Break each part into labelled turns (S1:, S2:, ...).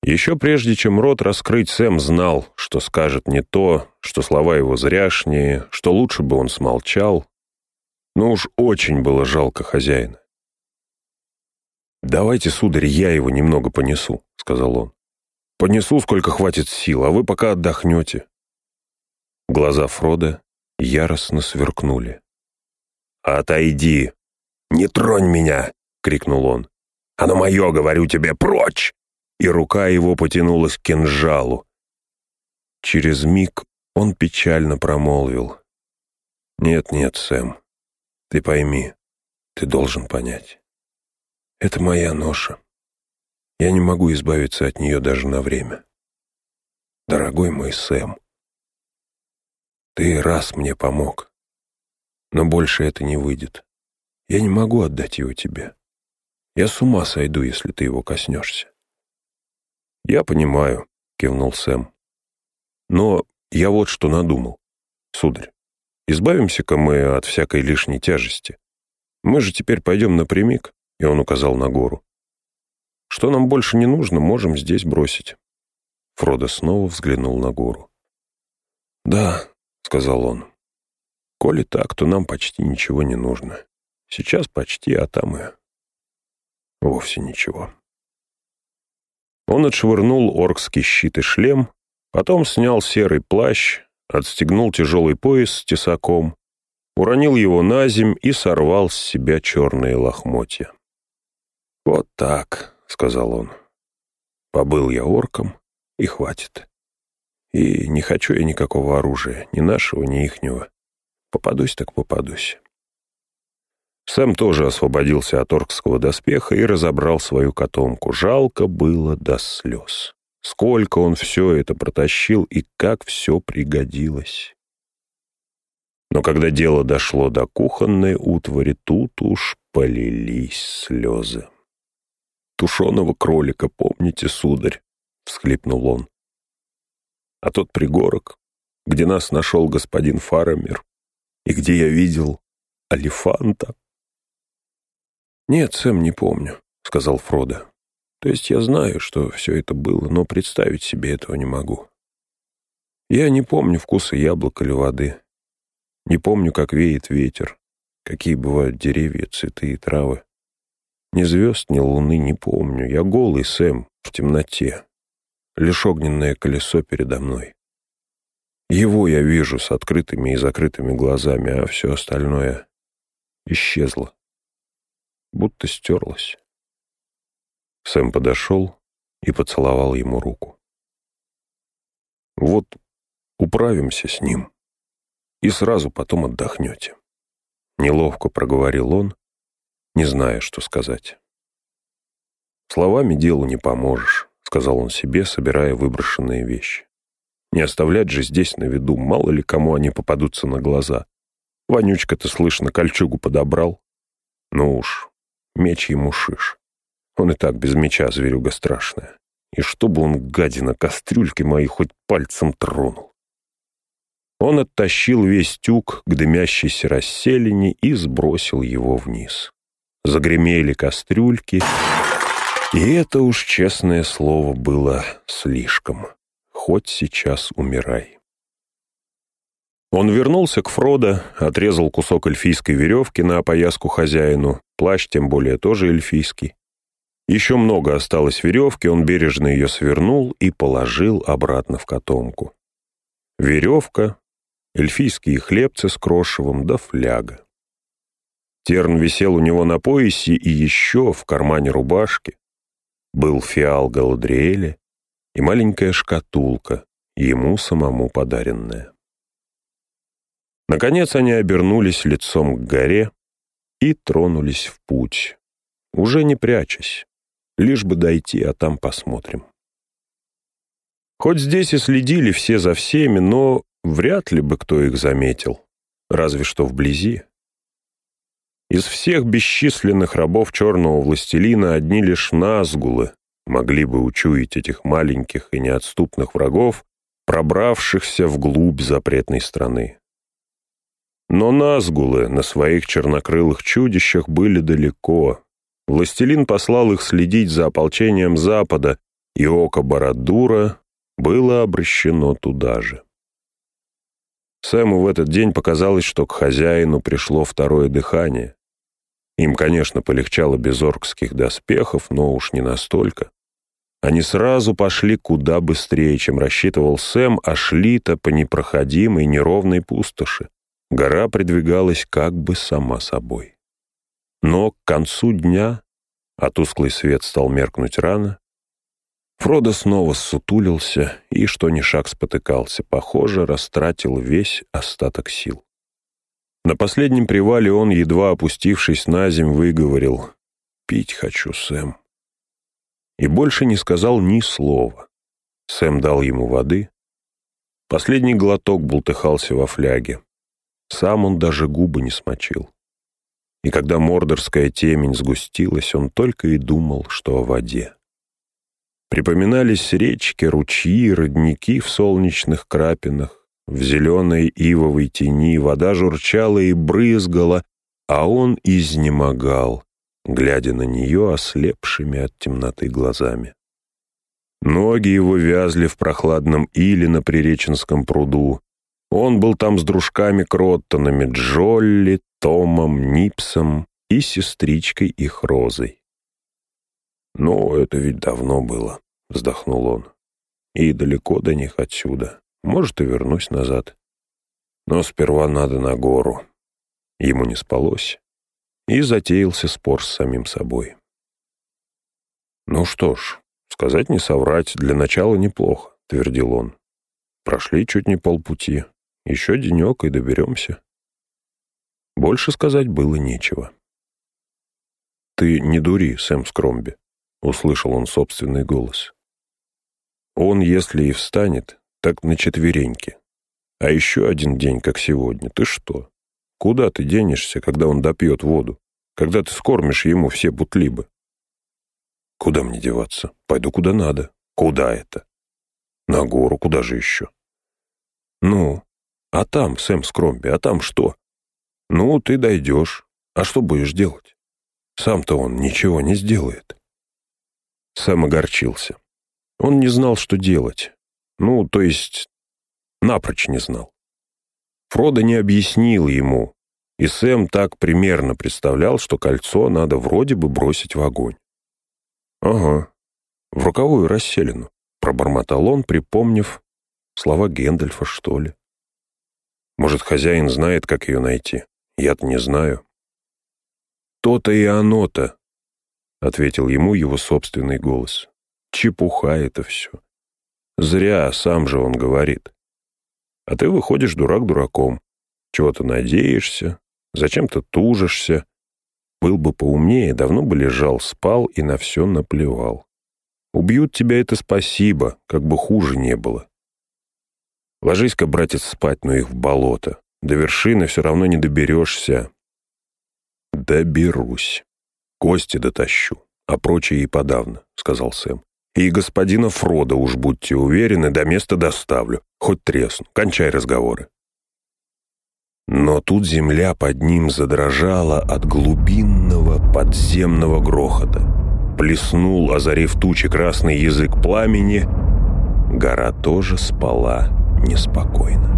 S1: Еще прежде чем рот раскрыть, Сэм знал, что скажет не то, что слова его зряшнее, что лучше бы он смолчал. Но уж очень было жалко хозяина. «Давайте, сударь, я его немного понесу», — сказал он. «Понесу, сколько хватит сил, а вы пока отдохнете». Глаза Фрода яростно сверкнули. «Отойди! Не тронь меня!» — крикнул он. «Оно мое, говорю тебе, прочь!» И рука его потянулась к кинжалу. Через миг он печально промолвил. «Нет, Сэм, ты пойми, ты должен понять. Это моя ноша. Я не могу избавиться от нее даже на время. Дорогой мой Сэм, ты раз мне помог, но больше это не выйдет. Я не могу отдать его тебе. Я с ума сойду, если ты его коснешься». «Я понимаю», — кивнул Сэм. «Но я вот что надумал. Сударь, избавимся-ка мы от всякой лишней тяжести. Мы же теперь пойдем напрямик», — и он указал на гору. «Что нам больше не нужно, можем здесь бросить». Фродо снова взглянул на гору. «Да», — сказал он, — «коли так, то нам почти ничего не нужно. Сейчас почти, а там и вовсе ничего». Он отшвырнул оркский щит и шлем, потом снял серый плащ, отстегнул тяжелый пояс с тесаком, уронил его на земь и сорвал с себя черные лохмотья. «Вот так», — сказал он, — «побыл я орком, и хватит. И не хочу я никакого оружия, ни нашего, ни ихнего. Попадусь так попадусь». Сэм тоже освободился от оркского доспеха и разобрал свою котомку. Жалко было до слез. Сколько он все это протащил и как все пригодилось. Но когда дело дошло до кухонной утвари, тут уж полились слезы. «Тушеного кролика, помните, сударь?» — всхлипнул он. «А тот пригорок, где нас нашел господин Фарамир, и где я видел Алифанта». «Нет, Сэм, не помню», — сказал Фродо. «То есть я знаю, что все это было, но представить себе этого не могу. Я не помню вкуса яблок или воды. Не помню, как веет ветер, какие бывают деревья, цветы и травы. Ни звезд, ни луны не помню. Я голый, Сэм, в темноте. Лишь огненное колесо передо мной. Его я вижу с открытыми и закрытыми глазами, а все остальное исчезло. Будто стерлось». Сэм подошел и поцеловал ему руку. «Вот управимся с ним, и сразу потом отдохнете», — неловко проговорил он, не зная, что сказать. «Словами делу не поможешь», — сказал он себе, собирая выброшенные вещи. «Не оставлять же здесь на виду, мало ли кому они попадутся на глаза. Вонючка-то, слышно, кольчугу подобрал. Ну уж, меч ему шиш. Он и так без меча зверюга страшная. И чтобы он, гадина, кастрюльки мои хоть пальцем тронул». Он оттащил весь тюк к дымящейся расселине и сбросил его вниз. Загремели кастрюльки, и это уж, честное слово, было слишком. Хоть сейчас умирай. Он вернулся к Фродо, отрезал кусок эльфийской веревки на опояску хозяину, плащ тем более тоже эльфийский. Еще много осталось веревки, он бережно ее свернул и положил обратно в котомку. Веревка, эльфийские хлебцы с крошевом да фляга. Терн висел у него на поясе, и еще в кармане рубашки был фиал Галадриэля и маленькая шкатулка, ему самому подаренная. Наконец они обернулись лицом к горе и тронулись в путь, уже не прячась, лишь бы дойти, а там посмотрим. Хоть здесь и следили все за всеми, но вряд ли бы кто их заметил, разве что вблизи. Из всех бесчисленных рабов черного властелина одни лишь назгулы могли бы учуять этих маленьких и неотступных врагов, пробравшихся вглубь запретной страны. Но назгулы на своих чернокрылых чудищах были далеко. Властелин послал их следить за ополчением Запада, и око Барад-дура было обращено туда же. Сэму в этот день показалось, что к хозяину пришло второе дыхание. Им, конечно, полегчало без оркских доспехов, но уж не настолько. Они сразу пошли куда быстрее, чем рассчитывал Сэм, а шли-то по непроходимой неровной пустоши. Гора придвигалась как бы сама собой. Но к концу дня, а тусклый свет стал меркнуть рано, Фродо снова ссутулился и, что ни шаг, спотыкался, похоже, растратил весь остаток сил. На последнем привале он, едва опустившись на земь, выговорил: «Пить хочу, Сэм». И больше не сказал ни слова. Сэм дал ему воды. Последний глоток бултыхался во фляге. Сам он даже губы не смочил. И когда мордорская темень сгустилась, он только и думал, что о воде. Припоминались речки, ручьи, родники в солнечных крапинах. В зеленой ивовой тени вода журчала и брызгала, а он изнемогал, глядя на нее ослепшими от темноты глазами. Ноги его вязли в прохладном иле на Приреченском пруду. Он был там с дружками Кроттонами, Джолли, Томом, Нипсом и сестричкой их Розой. «Ну, это ведь давно было», — вздохнул он. «И далеко до них отсюда. Может, и вернусь назад. Но сперва надо на гору». Ему не спалось, и затеялся спор с самим собой. «Ну что ж, сказать не соврать, для начала неплохо», — твердил он. «Прошли чуть не полпути. Еще денек и доберемся». Больше сказать было нечего. «Ты не дури, Сэм Скромби», — услышал он собственный голос. «Он, если и встанет, так на четвереньки. А еще один день, как сегодня. Ты что? Куда ты денешься, когда он допьет воду? Когда ты скормишь ему все бутлибы?» «Куда мне деваться? Пойду куда надо». «Куда это?» «На гору, куда же еще?» «Ну, а там, Сэм Скромби, а там что?» «Ну, ты дойдешь. А что будешь делать? Сам-то он ничего не сделает». Сэм огорчился. Он не знал, что делать. Ну, то есть, напрочь не знал. Фродо не объяснил ему, и Сэм так примерно представлял, что кольцо надо вроде бы бросить в огонь. «Ага, в роковую расселину», — пробормотал он, припомнив слова Гэндальфа, что ли. «Может, хозяин знает, как ее найти? Я-то не знаю». «То-то и оно-то», — ответил ему его собственный голос. «Чепуха это все. Зря, сам же он говорит. А ты выходишь дурак дураком. Чего-то надеешься, зачем-то тужишься. Был бы поумнее, давно бы лежал, спал и на все наплевал. Убьют тебя — это спасибо, как бы хуже не было. Ложись-ка, братец, спать, но их в болото. До вершины все равно не доберешься». «Доберусь. Кости дотащу, а прочее и подавно», — сказал Сэм. «И господина Фродо, уж будьте уверены, до места доставлю. Хоть тресну. Кончай разговоры». Но тут земля под ним задрожала от глубинного подземного грохота. Плеснул, озарив тучи, красный язык пламени. Гора тоже спала неспокойно.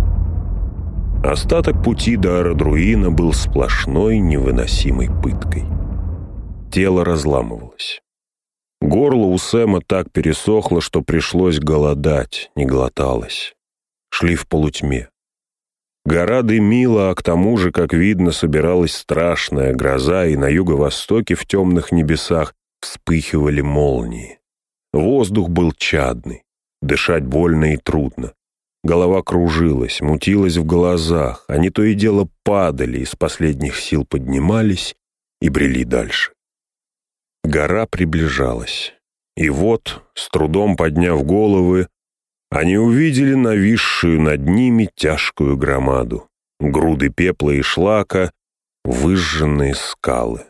S1: Остаток пути до Арадруина был сплошной невыносимой пыткой. Тело разламывалось. Горло у Сэма так пересохло, что пришлось голодать, не глоталось. Шли в полутьме. Гора дымила, а к тому же, как видно, собиралась страшная гроза, и на юго-востоке в темных небесах вспыхивали молнии. Воздух был чадный, дышать больно и трудно. Голова кружилась, мутилась в глазах, они то и дело падали, из последних сил поднимались и брели дальше. Гора приближалась, и вот, с трудом подняв головы, они увидели нависшую над ними тяжкую громаду, груды пепла и шлака, выжженные скалы.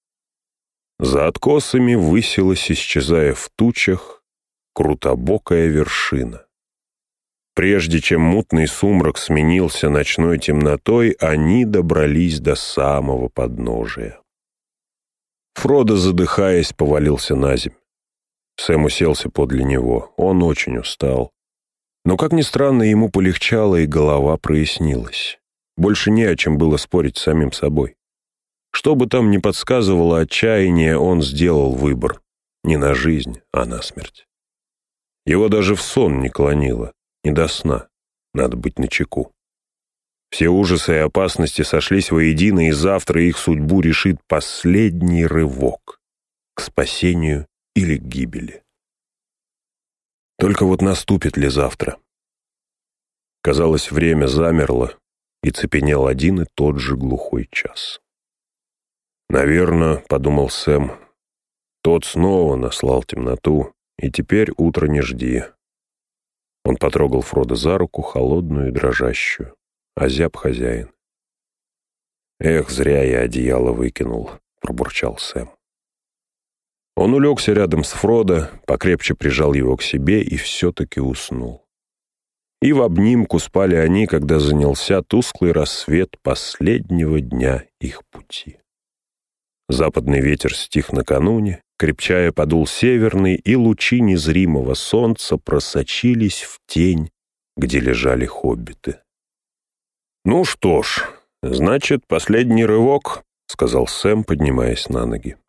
S1: За откосами высилась, исчезая в тучах, крутобокая вершина. Прежде чем мутный сумрак сменился ночной темнотой, они добрались до самого подножия. Фродо, задыхаясь, повалился на земь. Сэм уселся подле него. Он очень устал. Но, как ни странно, ему полегчало, и голова прояснилась. Больше не о чем было спорить с самим собой. Что бы там ни подсказывало отчаяние, он сделал выбор. Не на жизнь, а на смерть. Его даже в сон не клонило, не до сна. Надо быть начеку. Все ужасы и опасности сошлись воедино, и завтра их судьбу решит последний рывок к спасению или к гибели. Только вот наступит ли завтра? Казалось, время замерло, и цепенел один и тот же глухой час. «Наверное, — подумал Сэм, — тот снова наслал темноту, и теперь утро не жди». Он потрогал Фродо за руку, холодную и дрожащую. Озяб хозяин. «Эх, зря я одеяло выкинул», — пробурчал Сэм. Он улегся рядом с Фродо, покрепче прижал его к себе и все-таки уснул. И в обнимку спали они, когда занялся тусклый рассвет последнего дня их пути. Западный ветер стих накануне, крепчая подул северный, и лучи незримого солнца просочились в тень, где лежали хоббиты. «Ну что ж, значит, последний рывок», — сказал Сэм, поднимаясь на ноги.